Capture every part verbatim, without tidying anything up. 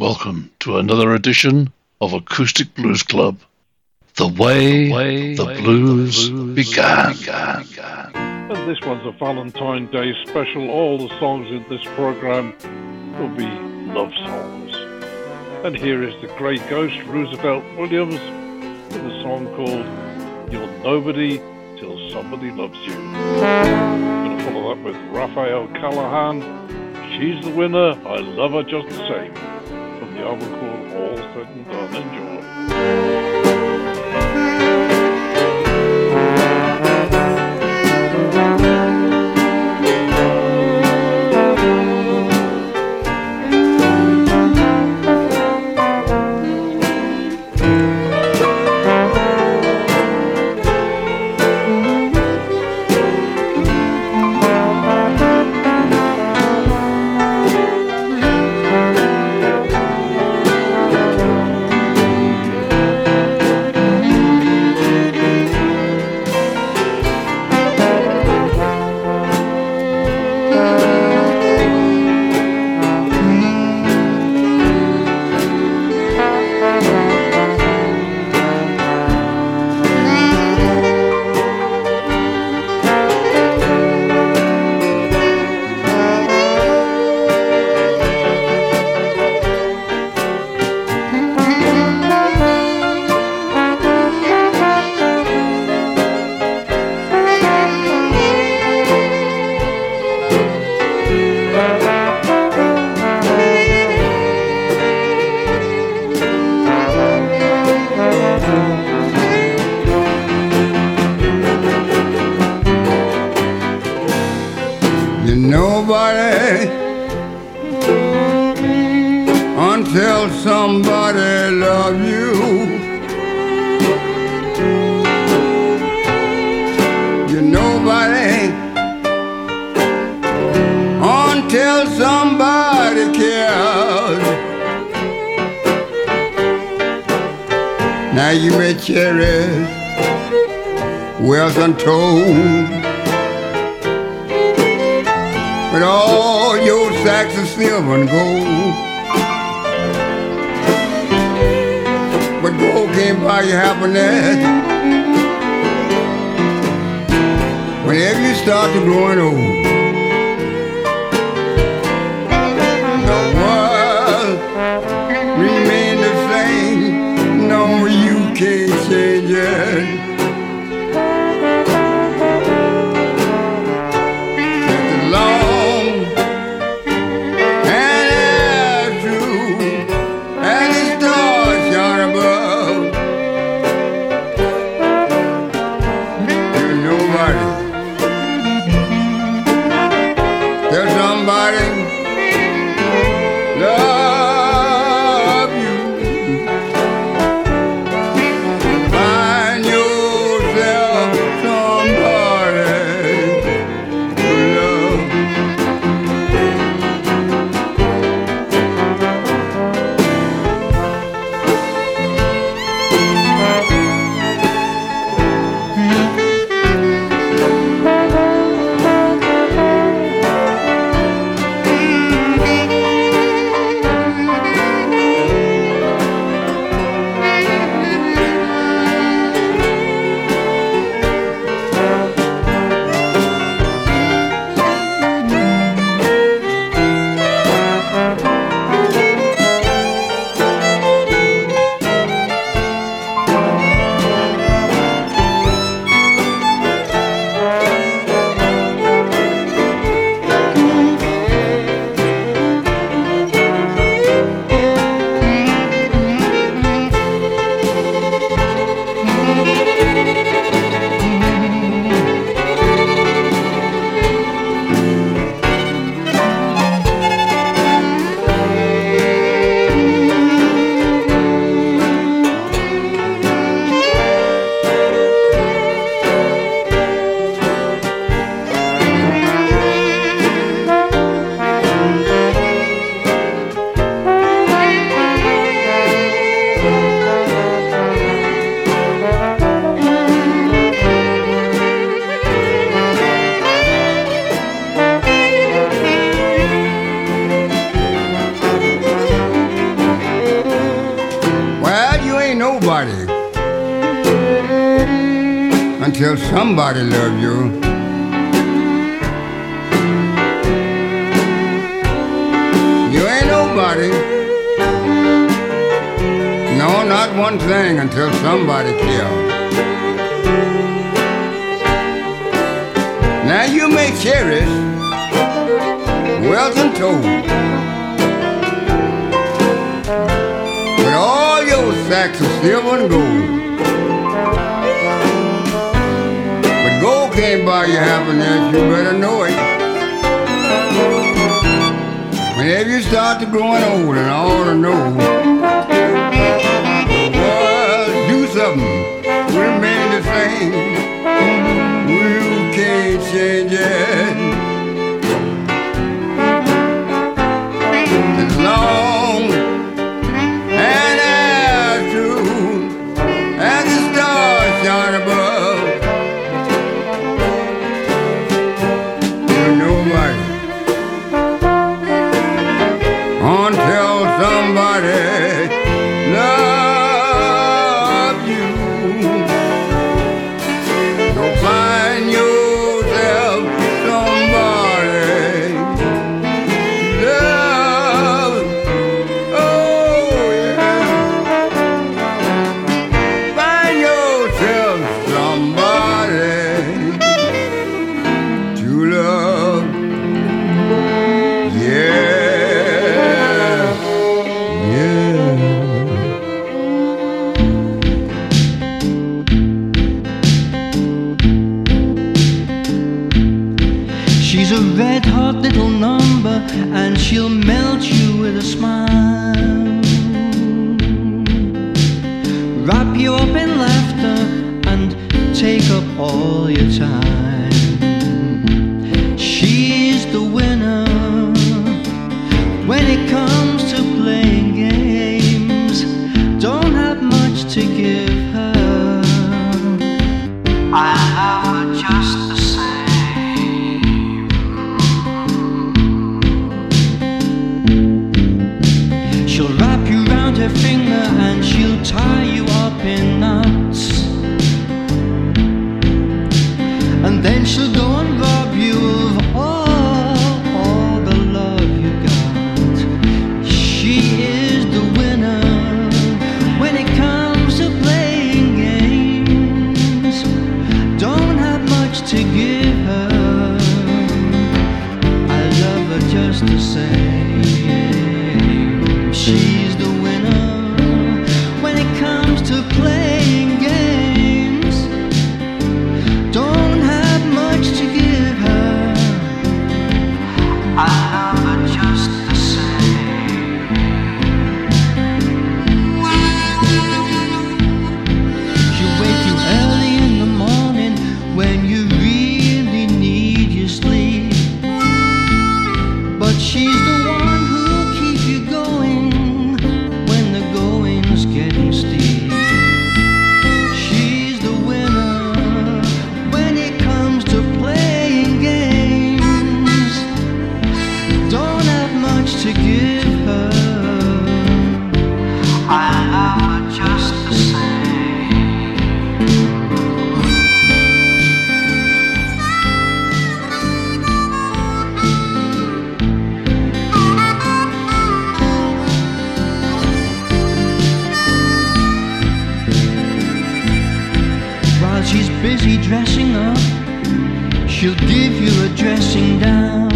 welcome to another edition of Acoustic Blues Club. The way the, way the, blues, the blues began. began, began. And this one's a Valentine's Day special. All the songs in this program will be love songs. And here is the great ghost, Roosevelt Williams, with a song called You're Nobody Till Somebody Loves You. I'm going to follow that with Raphael Callahan, She's the Winner, I Love Her Just the Same, from the album called All Said and Done. Enjoy. Until somebody love you, you're nobody. Until somebody cares. Now you may cherish wealth untold, but all your sacks of silver and gold. But gold can't buy you happiness. Whenever you start to growing old, the world remain the same. No, you can't change it. until somebody loves you. You ain't nobody. No, not one thing until somebody cares. Now you may cherish wealth and told, but all your sacks of silver and gold. But gold can't buy you happiness, you better know it. Whenever you start to growing old, and I ought to know, well, do something, remain the same. You can't change it. As long and as true as the stars shine above, you're nobody until somebody loves you. You'll find yourself somebody love. Oh yeah, find yourself somebody to love. Yeah, yeah. She's a red-hot little number, and she'll melt you with a smile. Wrap you up in laughter and take up all your time. She's the winner when it comes to playing games. Don't have much to give her. I love her just the same. She'll wrap you round her finger and she'll tie you up in knots. And then she'll go and rob you of all, all the love you got. She is the winner when it comes to playing games. Don't have much to give her. I love her just the same. She's the winner when it comes to playing games. Don't have much to give her. I love her just the same. She'll wake you early in the morning when you really need your sleep. But she's the one who'll keep you going when the going's getting steep. She's the winner when it comes to playing games. Don't have much to give her. I love her just the same. While she's busy dressing up, she'll give you a dressing down.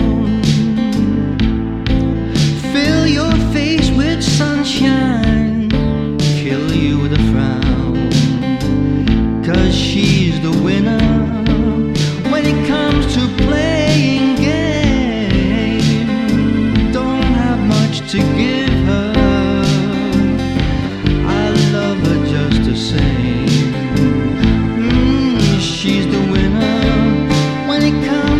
Fill your face with sunshine, kill you with a frown. 'Cause she's the winner when it comes to playing games. Don't have much to give her. I love her just the same. Mm, she's the winner when it comes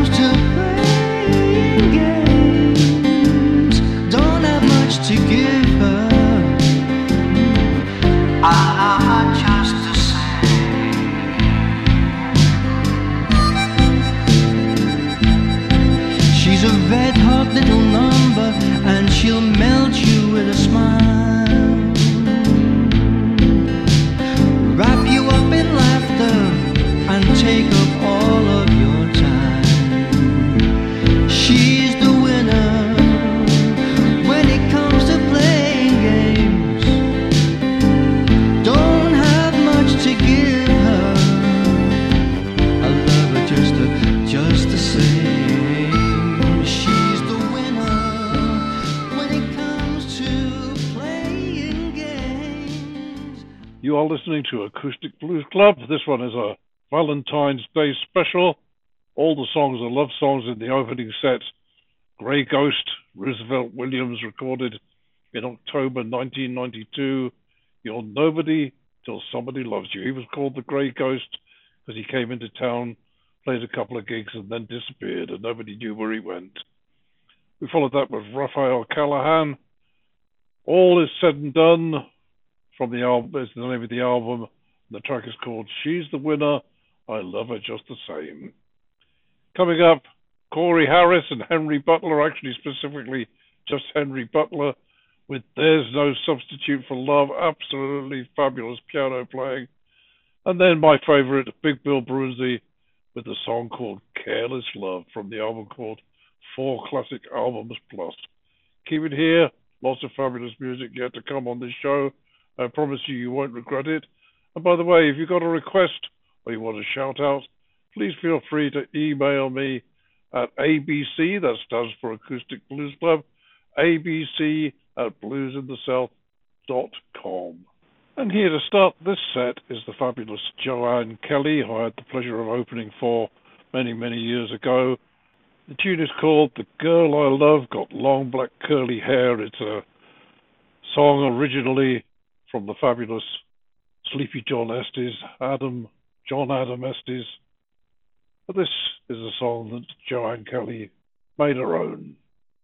You are listening to Acoustic Blues Club. This one is a Valentine's Day special. All the songs are love songs in the opening set. Grey Ghost, Roosevelt Williams, recorded in October nineteen ninety-two. You're nobody till somebody loves you. He was called the Grey Ghost because he came into town, played a couple of gigs, and then disappeared, and nobody knew where he went. We followed that with Raphael Callahan. All Is Said and Done, from the album, is the name of the album. The track is called She's the Winner, I Love Her Just the Same. Coming up, Corey Harris and Henry Butler, actually specifically just Henry Butler, with There's No Substitute for Love, absolutely fabulous piano playing. And then my favourite, Big Bill Brunsey, with a song called Careless Love from the album called Four Classic Albums Plus. Keep it here, lots of fabulous music yet to come on this show. I promise you, you won't regret it. And by the way, if you've got a request or you want to shout out, please feel free to email me at A B C, that stands for Acoustic Blues Club, A B C at blues in the south dot com. And here to start this set is the fabulous Joanne Kelly, who I had the pleasure of opening for many, many years ago. The tune is called The Girl I Love Got Long Black Curly Hair. It's a song originally from the fabulous Sleepy John Estes, Adam, John Adam Estes. But this is a song that Joanne Kelly made her own.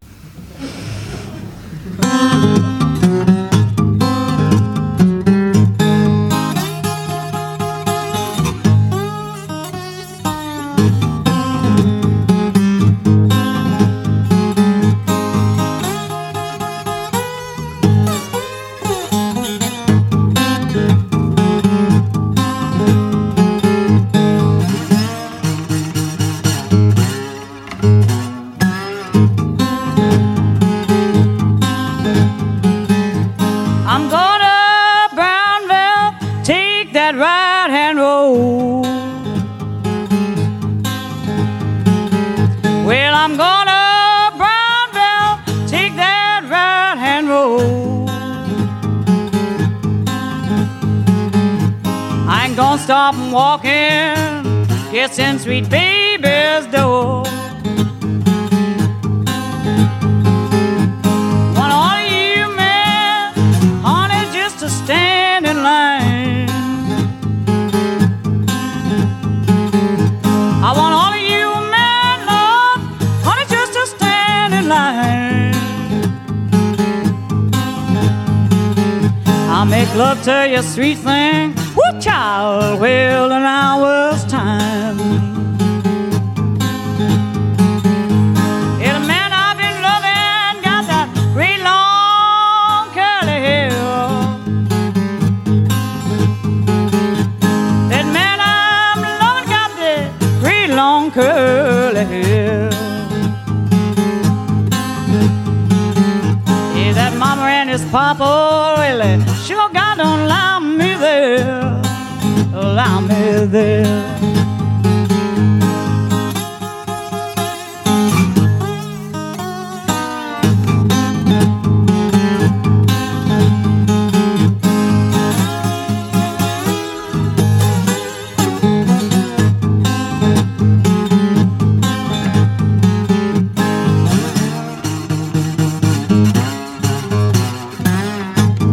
Stop and walking, gets in sweet baby's door. Want all of you men, honey, just to stand in line. I want all of you men, Lord, honey, just to stand in line. I'll make love to you, sweet thing, woo, child, well, in an hour's time. Yeah, the man I've been loving got that great long curly hair. That man I'm loving got that great long curly hair. Yeah, that mama and his papa really sure God don't allow me there, allow me there.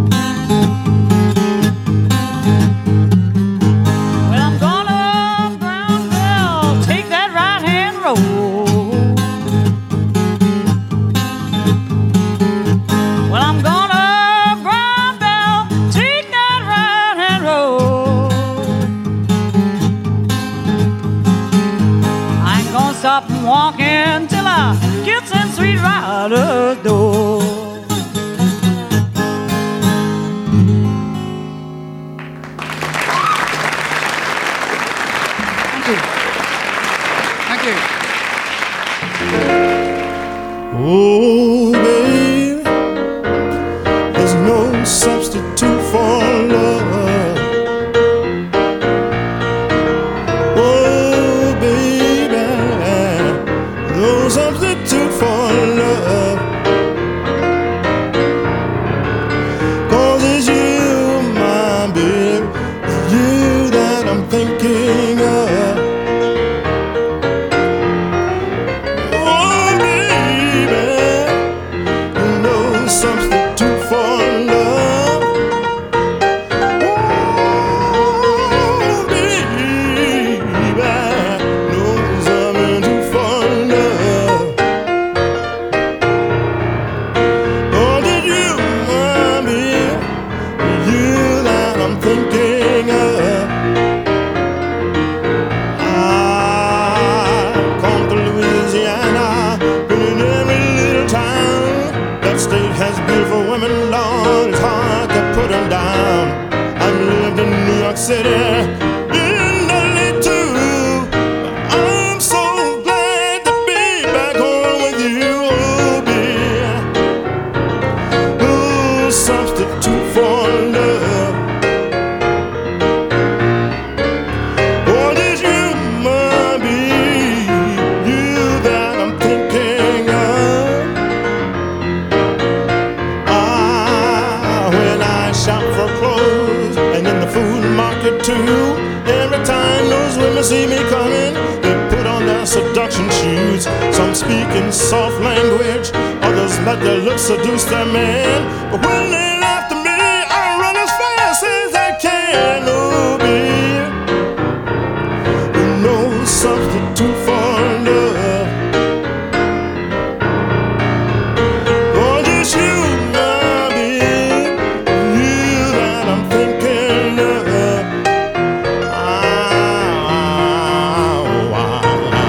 Well, I'm gonna That state has beautiful women, Lord, it's hard to put them down. I've lived in New York City, in L A too. I'm so glad to be back home with you, oh, dear. Oh, substitute for love. Oh, this you might be, you that I'm thinking of. Ah, when I shop for clothes and in the food market too, every time those women see me coming, they put on their seduction shoes. Some speak in soft language, others let their looks seduce their man. But when they after me, I run as fast as I can. Oh, babe, no substitute for love. Oh, just you, my babe, you that I'm thinking of. Ah, wow.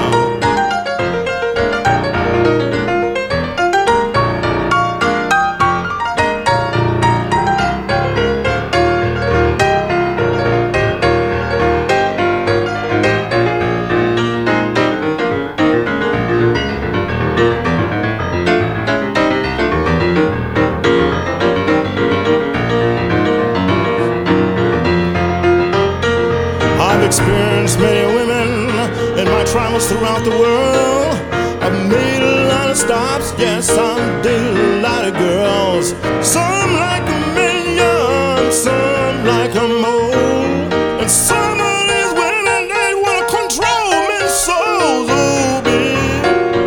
I've experienced many women in my travels throughout the world. I've made a lot of stops, yes, I've dated a lot of girls. Some like a million, some like a mole. And some of these women, they wanna control men's souls, oh, babe.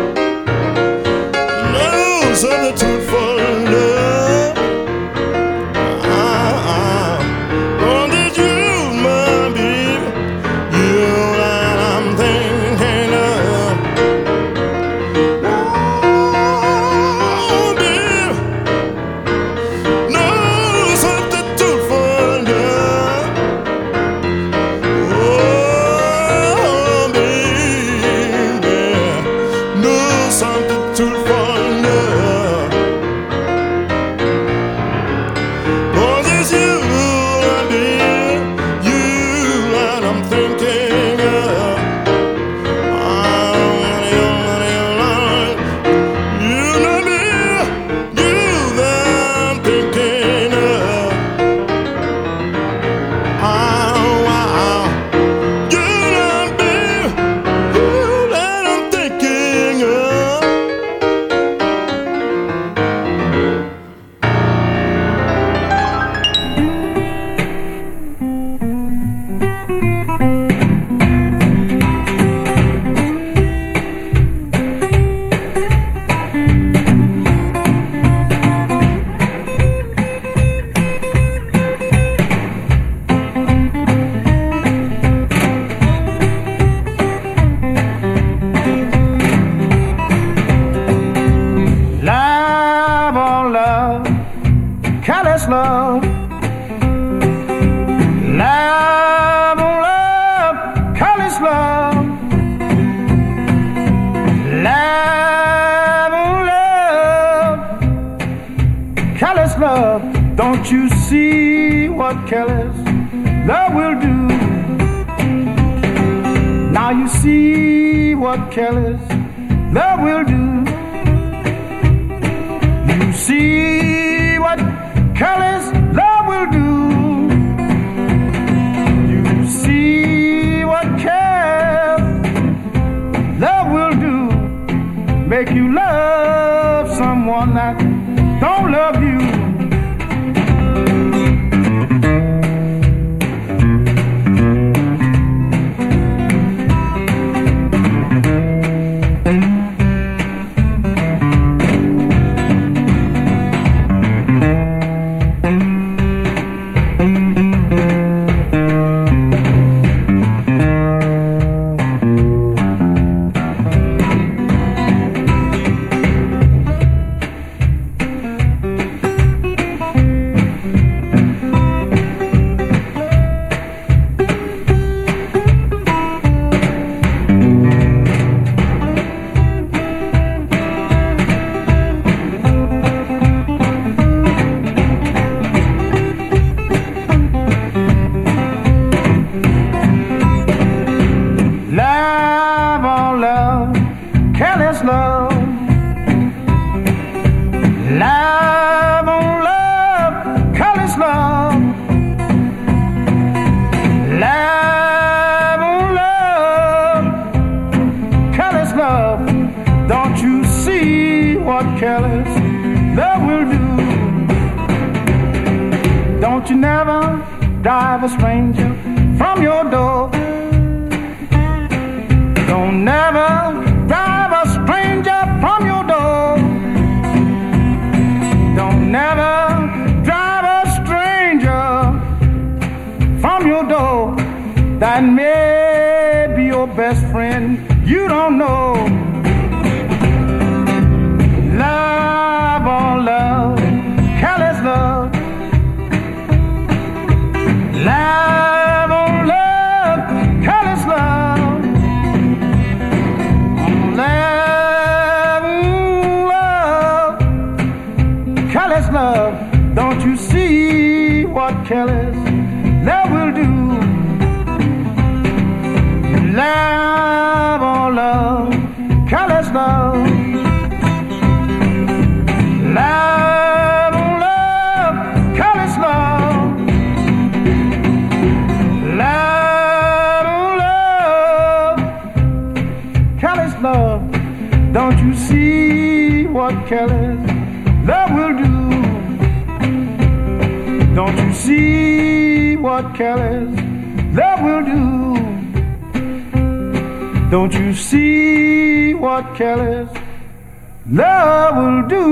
No substitute for love. Ah, ah. Oh, did you, my babe? You that I'm thinking of. Oh, babe, no substitute for love. Oh, baby, no substitute for love. Oh, this you, my babe, you that I'm thinking of. Ah, honey, oh, honey, oh, Lord. You know me, you that I'm thinking of. Ah, wow. You know me, you that I'm thinking of. Love on love, callous love. Love on love, callous love. Love on love, callous love. Don't you see what callous love will do? Now you see what callous love will do. You see what callous love will do. You see what careless love will do. Make you love someone that don't love you. Don't you never drive a stranger from your door. Don't never drive a stranger from your door. Don't never drive a stranger from your door. That may be your best friend. You don't know. Love on love, careless love. Love on love, careless love. Love on love, careless love. Don't you see what careless love will do? Love on love, careless love. Love on love, careless love. Love on love, careless love. Don't you see what careless love will do? Don't you see what careless love will do? Don't you see what careless love will do?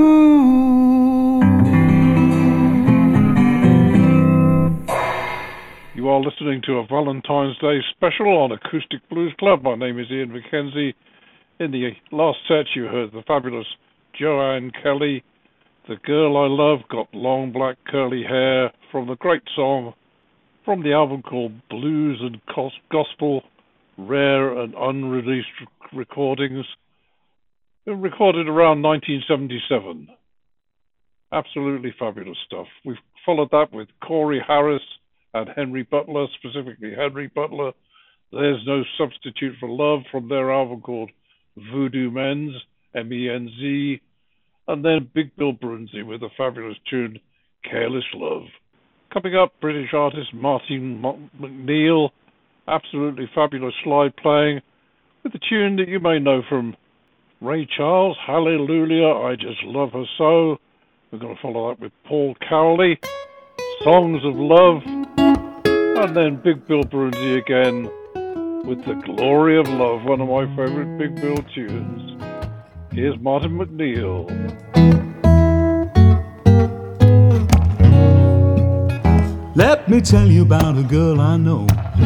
You are listening to a Valentine's Day special on Acoustic Blues Club. My name is Ian McKenzie. In the last set you heard the fabulous Joanne Kelly. The Girl I Love Got Long Black Curly Hair from the great song from the album called Blues and Gospel, Rare and Unreleased Recordings. Recorded around nineteen seventy-seven. Absolutely fabulous stuff. We've followed that with Corey Harris and Henry Butler, specifically Henry Butler. There's No Substitute for Love from their album called Voodoo Men's, M E N Z. And then Big Bill Brunzi with a fabulous tune, Careless Love. Coming up, British artist Martin McNeil. Absolutely fabulous slide playing with a tune that you may know from Ray Charles, Hallelujah, I Just Love Her So. We're going to follow that with Paul Cowley, Songs of Love, and then Big Bill Brunzi again with The Glory of Love, one of my favourite Big Bill tunes. Here's Martin McNeil. Let me tell you about a girl I know.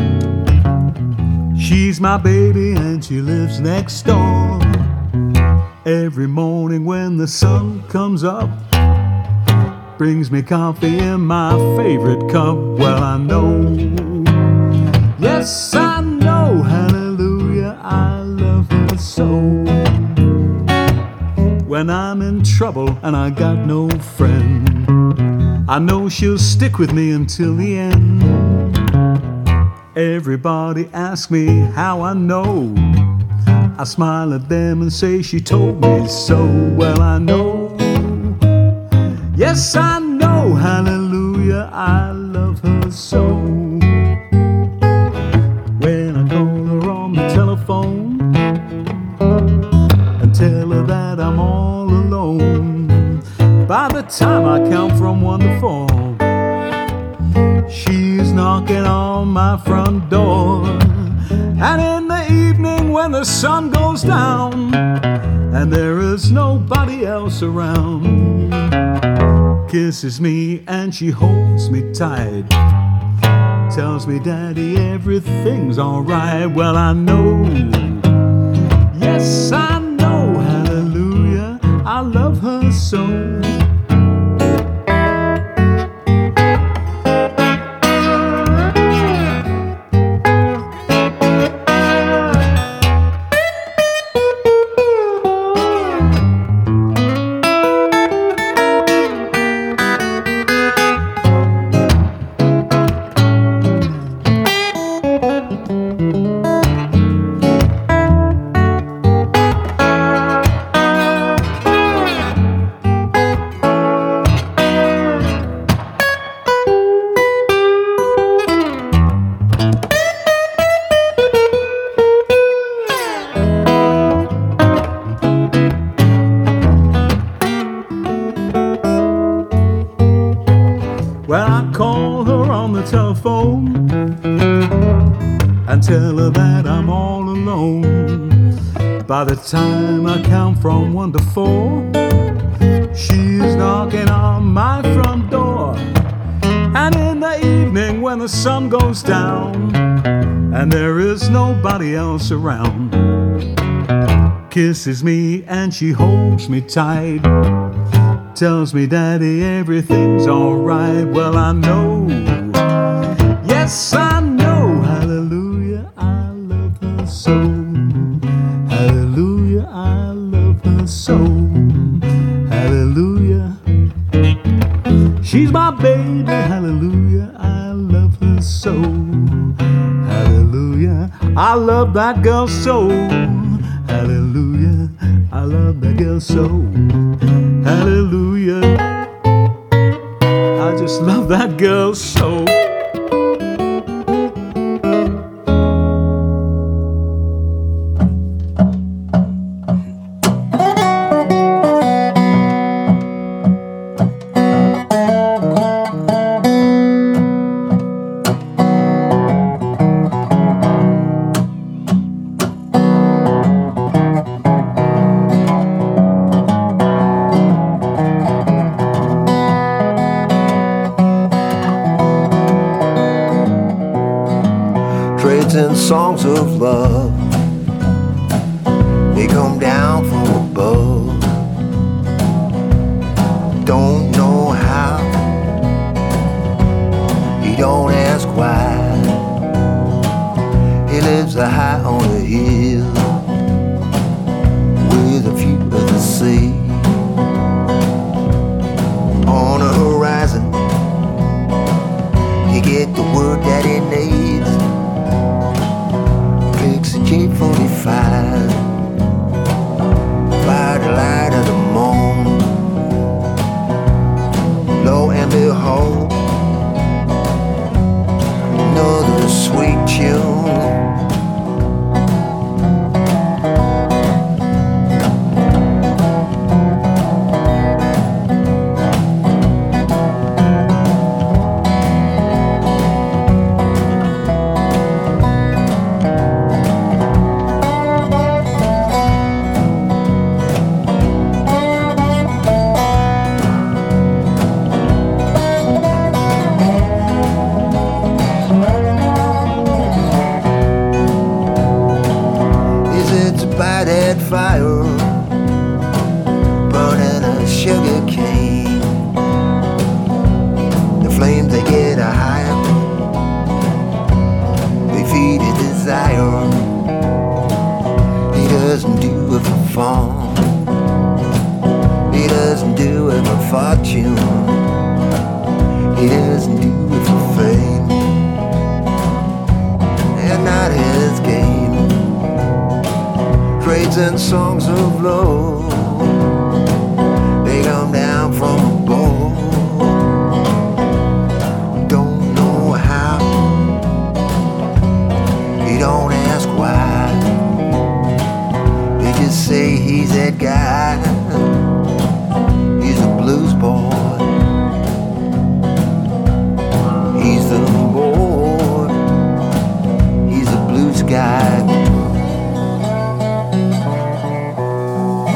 She's my baby and she lives next door. Every morning when the sun comes up, brings me coffee in my favorite cup. Well, I know, yes, I know, hallelujah, I love her so. When I'm in trouble and I got no friend, I know she'll stick with me until the end. Everybody asks me how I know. I smile at them and say she told me so. Well, I know, yes, I know, hallelujah, I love her so. When I call her on the telephone and tell her that I'm all alone, by the time I count from one to four, she's knocking on my front door. And in the evening when the sun goes down and there is nobody else around, kisses me and she holds me tight, tells me, Daddy, everything's alright. Well, I know, yes, I know, hallelujah, I love her so. Well, I call her on the telephone and tell her that I'm all alone. By the time I count from one to four, she's knocking on my front door. And in the evening when the sun goes down and there is nobody else around, kisses me and she holds me tight, tells me, Daddy, everything's alright. Well, I know, yes, I know, hallelujah, I love her so. Hallelujah, I love her so. Hallelujah, she's my baby, hallelujah, I love her so. Hallelujah, I love that girl so. Hallelujah, I love that girl so. Hallelujah, I just love that girl so. And songs of love, they come down from above. Don't know how, he don't ask why. He lives a high on a hill with a view of the sea. On the horizon, he get the word that he needs. J forty-five by the light of the moon. Lo and behold, another sweet tune. Fire burning a sugar cane. The flames they get a higher, they feed a desire. He doesn't do it for fun, he doesn't do it for fortune, he doesn't do it for fame, and not his game. Trades and songs of love, they come down from above. Don't know how, he don't ask why. They just say he's that guy, he's a blues boy, he's the boy, he's a blues guy.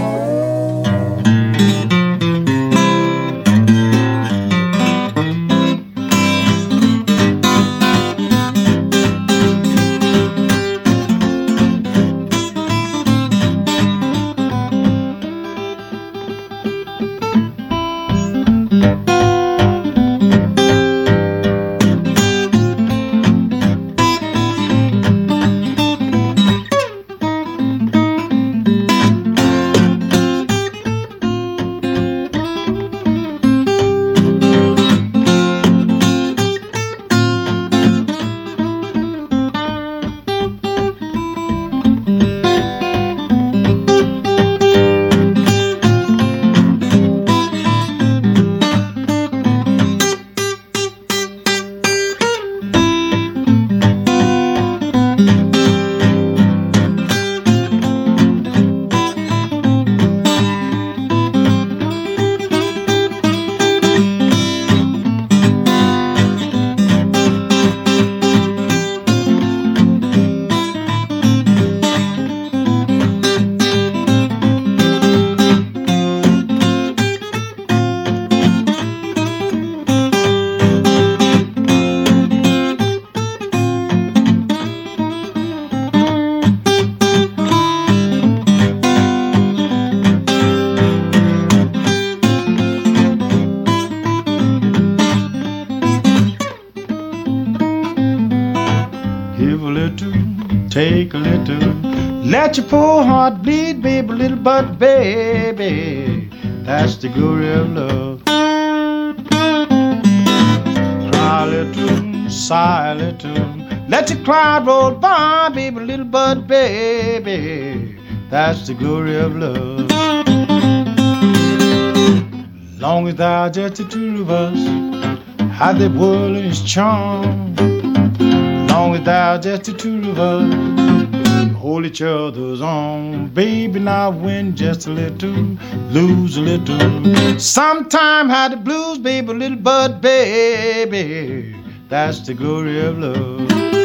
take a little. Let your poor heart bleed, baby, little but baby, that's the glory of love. Cry a little, sigh a little. Let your cloud roll by, baby, little but baby, that's the glory of love. Long as thou just the two of us, how the world is charm. Long as thou just the two of us, hold each other's arm. Baby, now win just a little, lose a little. Sometime had the blues, baby, little but baby, that's the glory of love.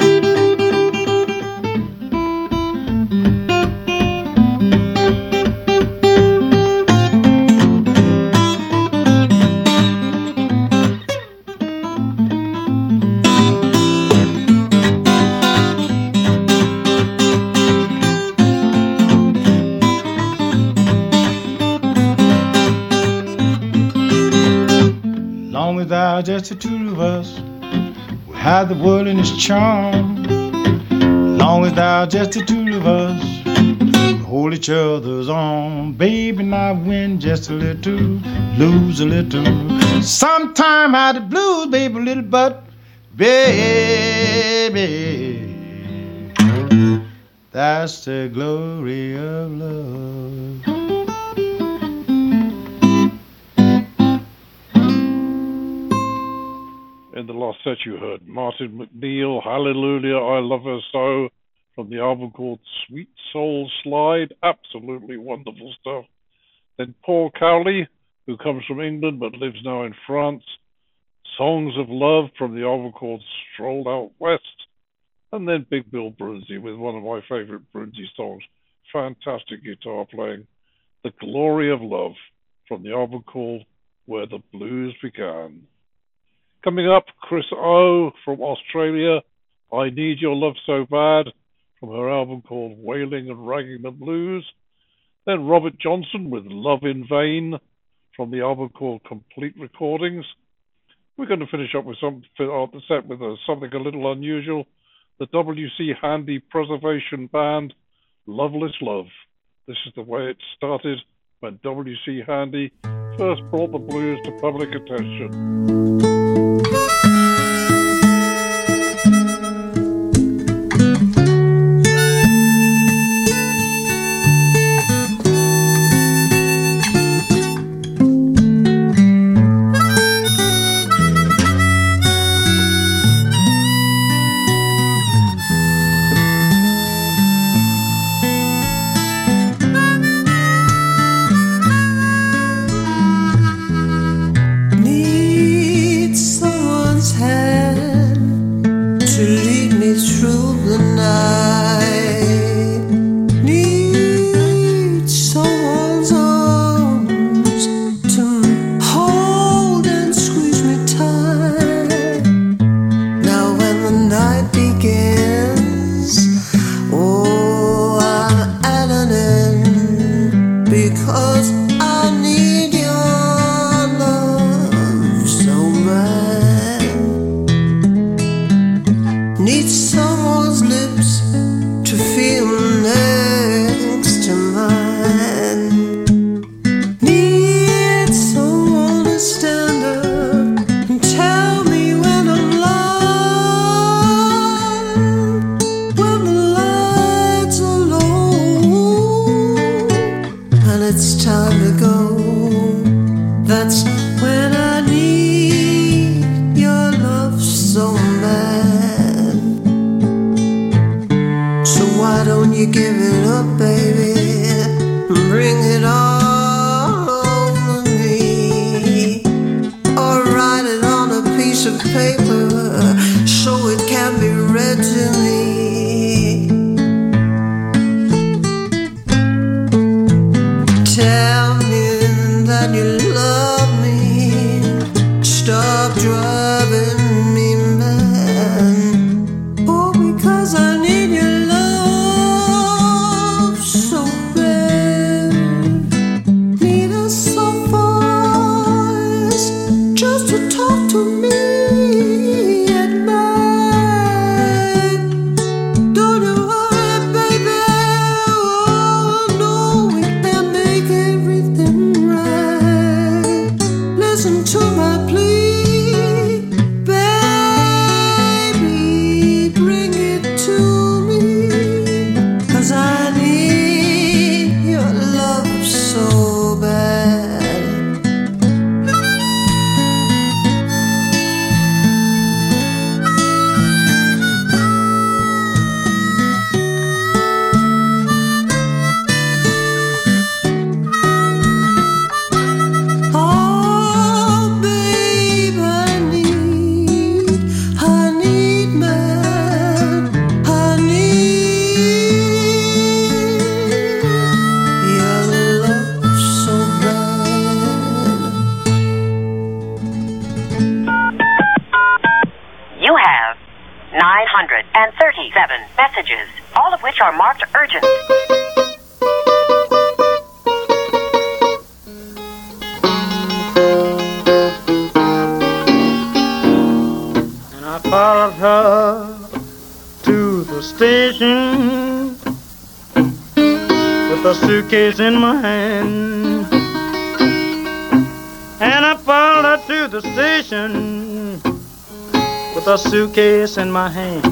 Just the two of us, we have the world in its charm. Long as thou just the two of us, we hold each other's arm. Baby, now win just a little, lose a little. Sometime out the blues, baby, little but baby, that's the glory of love. In the last set you heard Martin McNeil, Hallelujah, I Love Her So, from the album called Sweet Soul Slide. Absolutely wonderful stuff. Then Paul Cowley, who comes from England but lives now in France, Songs of Love from the album called Strolled Out West. And then Big Bill Brunsey with one of my favourite Brunsey songs. Fantastic guitar playing. The Glory of Love from the album called Where the Blues Began. Coming up, Chris O from Australia, I Need Your Love So Bad, from her album called Wailing and Ragging the Blues. Then Robert Johnson with Love in Vain, from the album called Complete Recordings. We're going to finish up with some uh, the set with uh, something a little unusual. The W C Handy Preservation Band, Loveless Love. This is the way it started when W C Handy first brought the blues to public attention. Don't you worry. thirty-seven messages, all of which are marked urgent. And I followed her to the station with a suitcase in my hand. And I followed her to the station with a suitcase in my hand.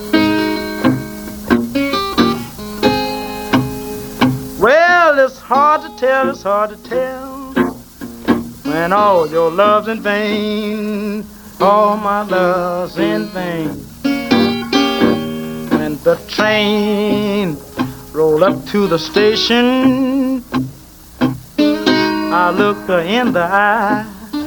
Well, it's hard to tell, it's hard to tell when all your love's in vain, all my love's in vain. When the train rolled up to the station, I looked her in the eye.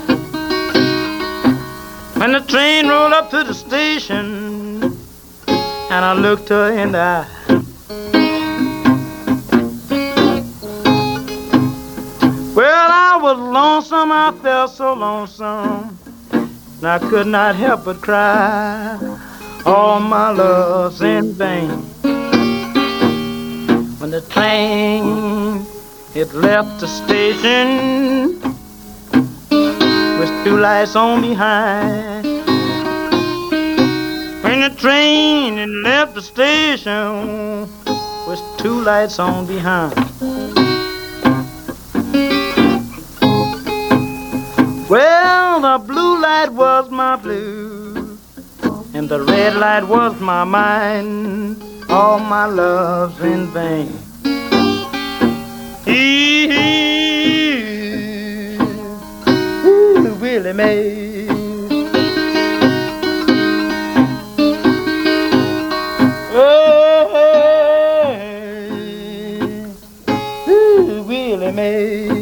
When the train rolled up to the station, and I looked her in the eye. Well, I was lonesome, I felt so lonesome, and I could not help but cry. All my love's in vain. When the train, it left the station with two lights on behind. When the train, it left the station with two lights on behind. Well, the blue light was my blue, and the red light was my mind. All my love's in vain. Ooh, Willie Mae. Oh, ooh, Willie Mae.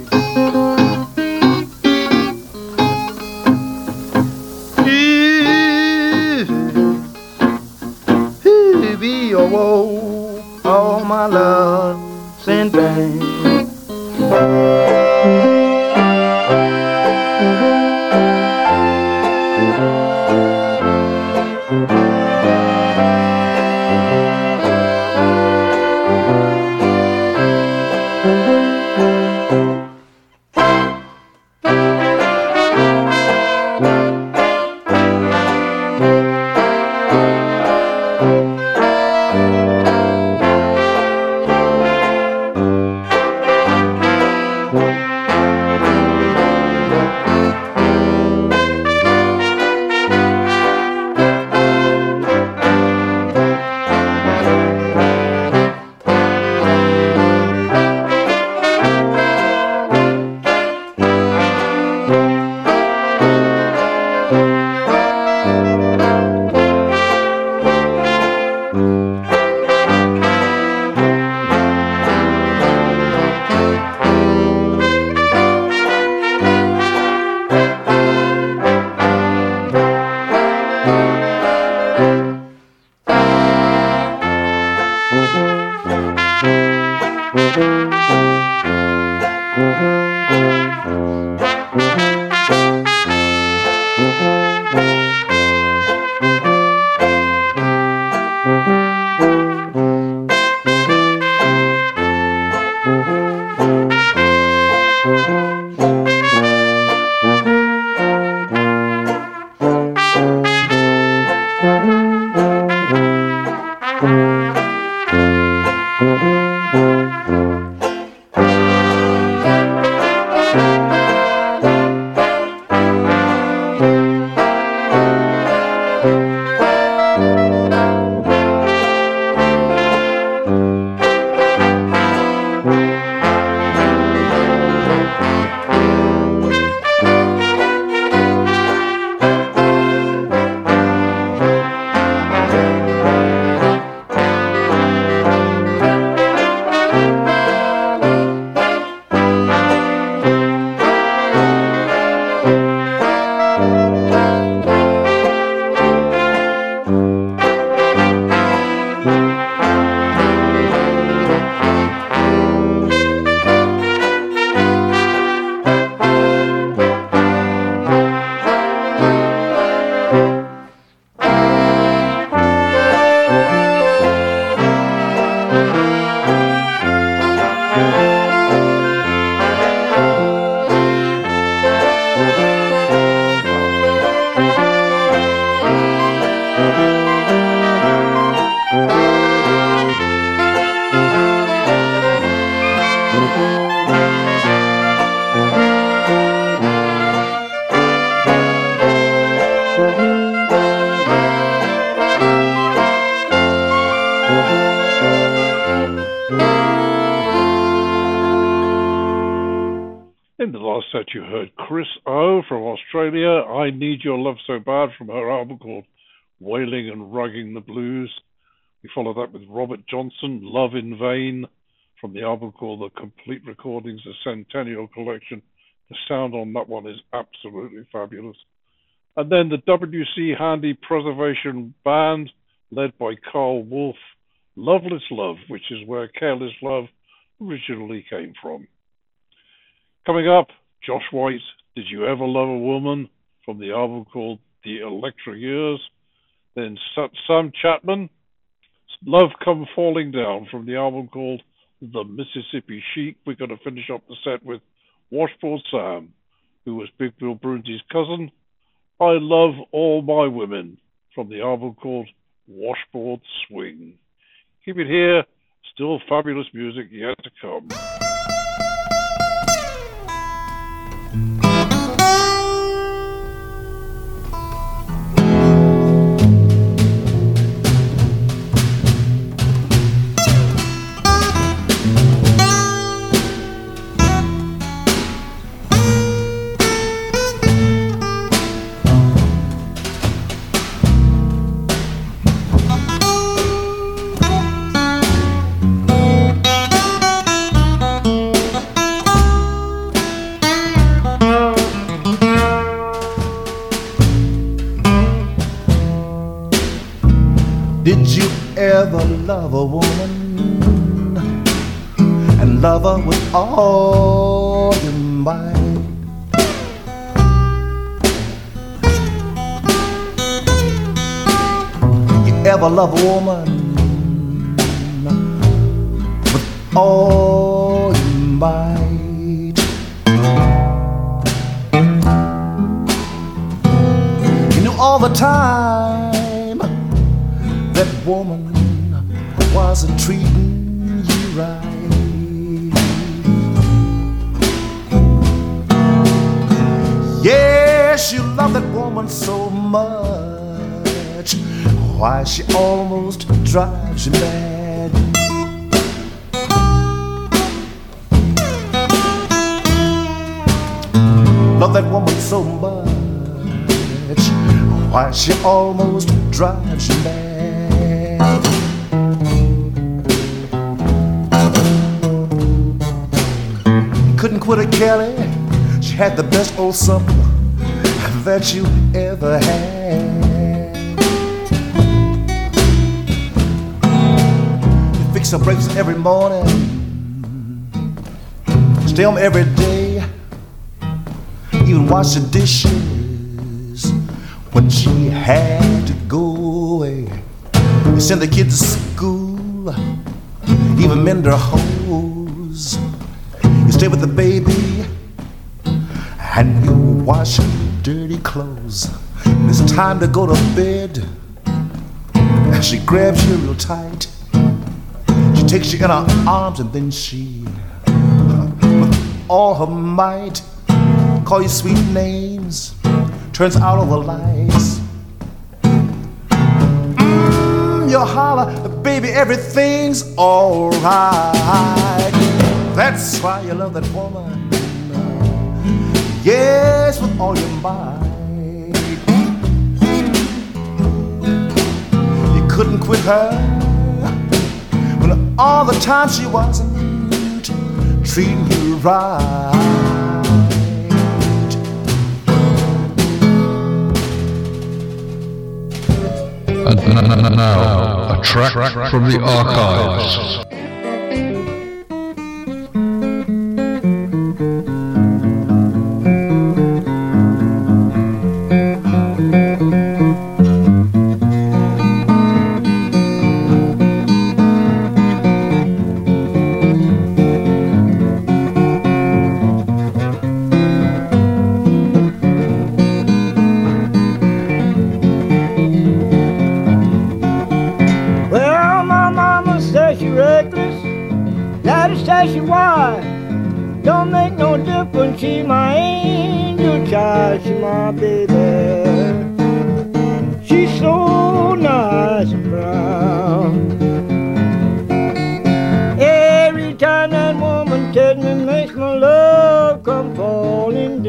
Whoa, all my love's in vain. that, you heard Chris O from Australia, I Need Your Love So Bad, from her album called Wailing and Rugging the Blues. We followed that with Robert Johnson, Love in Vain, from the album called The Complete Recordings, the Centennial Collection. The sound on that one is absolutely fabulous. And then the W C Handy Preservation Band, led by Carl Wolf, Loveless Love, which is where Careless Love originally came from. Coming up, Josh White, Did You Ever Love a Woman, from the album called The Electric Years. Then Sam Chapman, Love Come Falling Down, from the album called The Mississippi Chic. We're going to finish up the set with Washboard Sam, who was Big Bill Broonzy's cousin. I Love All My Women, from the album called Washboard Swing. Keep it here, still fabulous music yet to come. Did you ever love a woman and love her with all your might? You ever love a woman with all your might? You knew all the time that woman wasn't treating you right. Yes, you love that woman so much, why she almost drives you mad. Love that woman so much, why she almost drives you mad. Couldn't quit her, Kelly. She had the best old supper that you ever had. You fix her breakfast every morning, stay home every day, even wash the dishes when she had to go away. You send the kids to school, even mend her hose. You stay with the baby and you wash her dirty clothes. When it's time to go to bed, she grabs you real tight. She takes you in her arms and then she, with all her might, call you sweet names, turns out all the lights. Mm, you holler, baby, everything's alright. That's why you love that woman, yes, with all your might. You couldn't quit her when all the time she wasn't treating you right. And now, a track from the archives. She wise, don't make no difference. She my angel child, she my baby. She's so nice and brown. Every time that woman tells me, makes my love come falling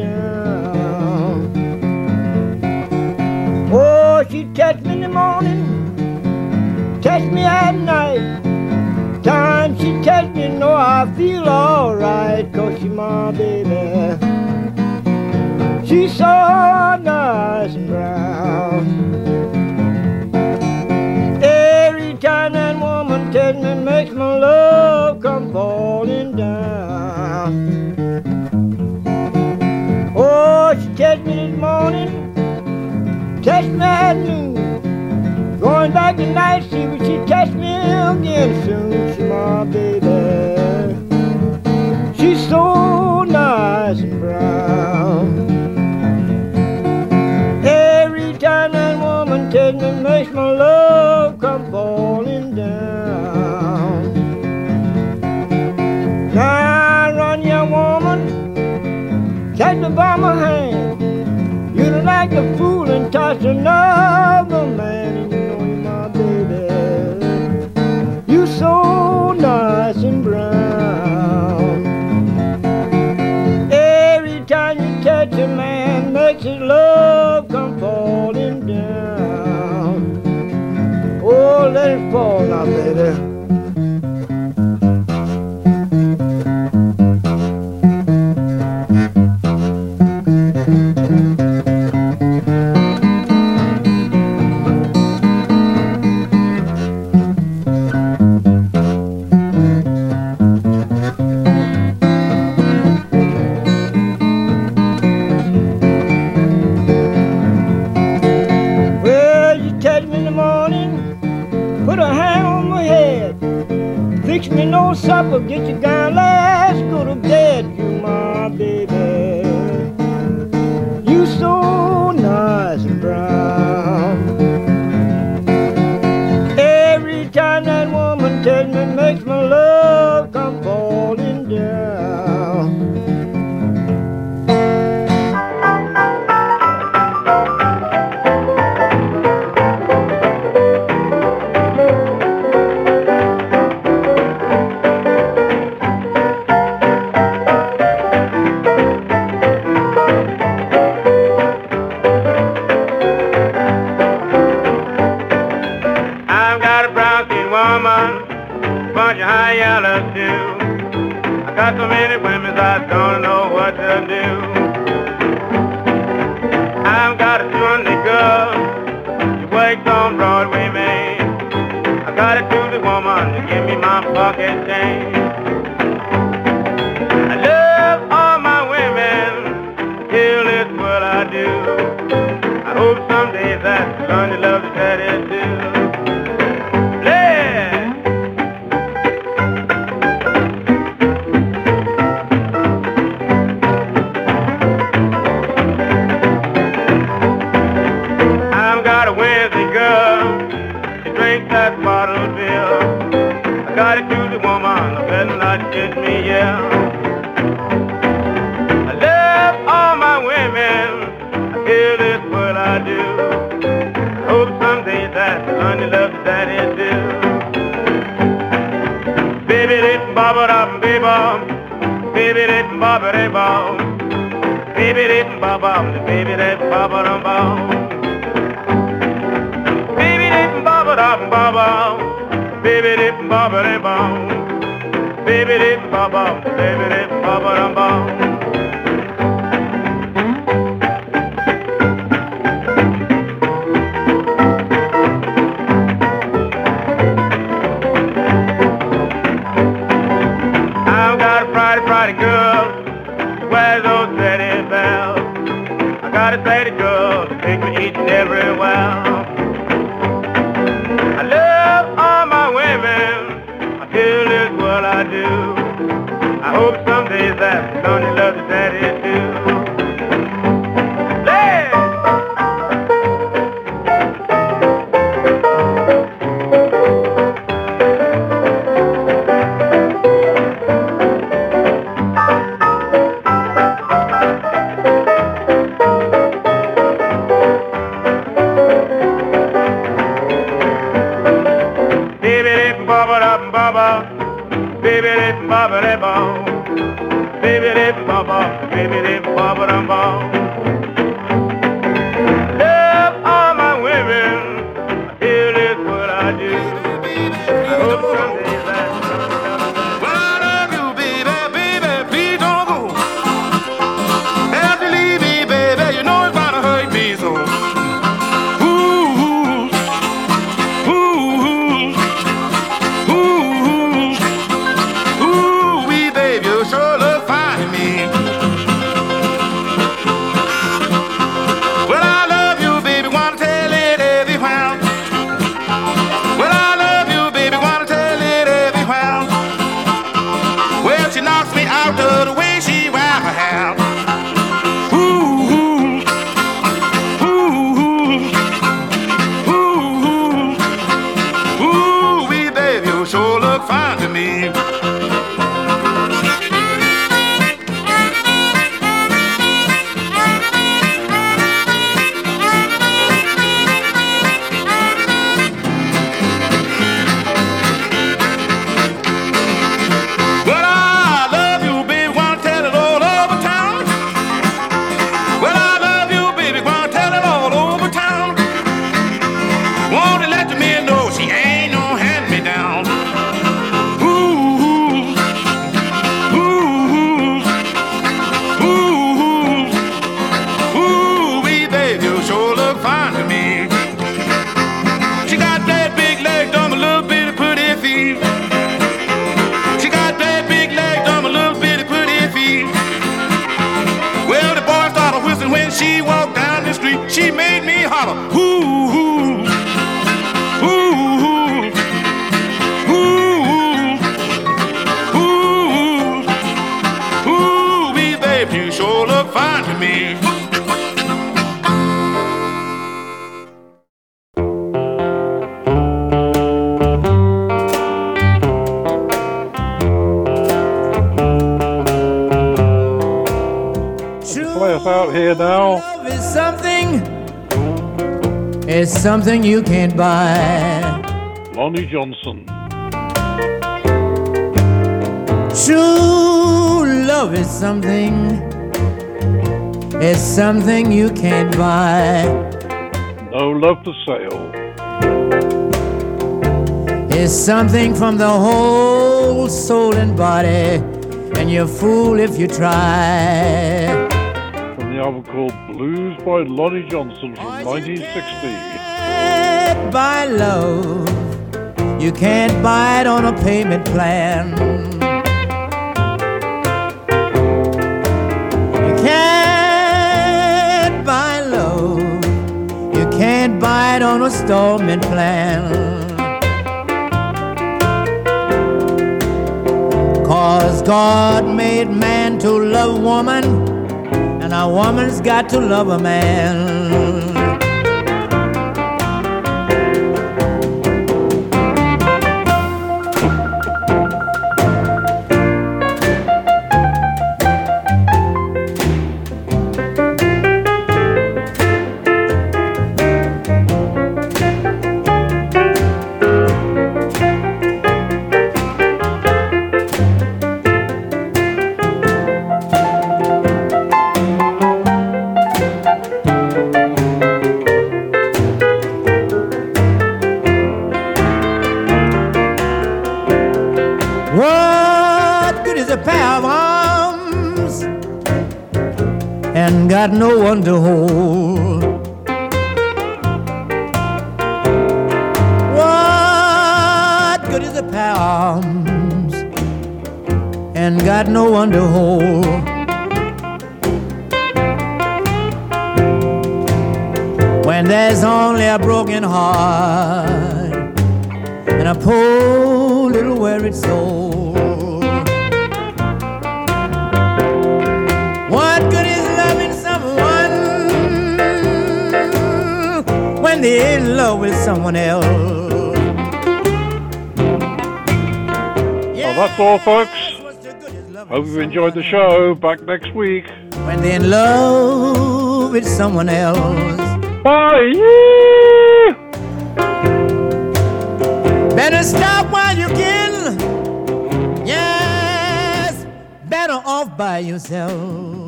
she catch me in the morning, catch me at night. Time she catch me, know I feel alright, 'cause she my baby. She's so nice and brown. Every time that woman tells me, makes my love come falling down. Oh, she catch me this morning, catch me at noon. Going back tonight, see if she catch me again soon. She my baby. She's so nice and brown. Every time that woman tells me, makes my love come falling down. Now run, young woman, catch me by my hand. You don't like the fool and touch another man. You so nice and brown. Every time you touch a man, makes his love come falling down. Oh, let it fall now, baby. Me no supper, get your gun, let's go to bed. You my baby, you so nice and brown. Every time that woman tells me, makes my love come falling down. Got so many women I don't know what to do. I've got a two-hundred girl, she wakes on Broadway, Main. I got a two-hundred woman to give me my pocket change. I love all my women, till this what I do. I hope someday that Sonny loves daddy too. Get me, yeah. I love all my women, I feel it's what I do. I hope someday that honey loves daddy too. Baby, this bobber up, baby, baby, this bobber, baby, this bobber, baby, this bobber, baby, this bobber up, bobber, baby, this bobber, baby dip baba, baby dip baba dum bum. I've got a Friday, Friday girl, she wears those pretty bells. I got a pretty girl to make me each and every well. I love all my women, I feel it's what I do. I hope someday that Sonny loves his daddy too. Hey! Love all my women, me. She walked down the street, she made me holler, ooh, ooh, ooh, ooh, ooh, ooh, wee babe, you sure look fine to me. Play us out here now. Love is something, it's something you can't buy. Lonnie Johnson. True love is something, it's something you can't buy. No love for sale. It's something from the whole soul and body, and you're a fool if you try. The album called Blues by Lonnie Johnson from nineteen sixty. Can't buy love, you can't buy it on a payment plan. You can't buy love, you can't buy it on a installment plan. 'Cause God made man to love woman, and a woman's got to love a man. And got no one to hold. What good is a pair of arms and got no one to hold? When there's only a broken heart and a poor little worried soul. What good is loving someone when they're in love with someone else? Well, that's all, folks. Hope you've enjoyed the show. Back next week. When they're in love with someone else. Bye! Better stop while you can. Yes, better off by yourself.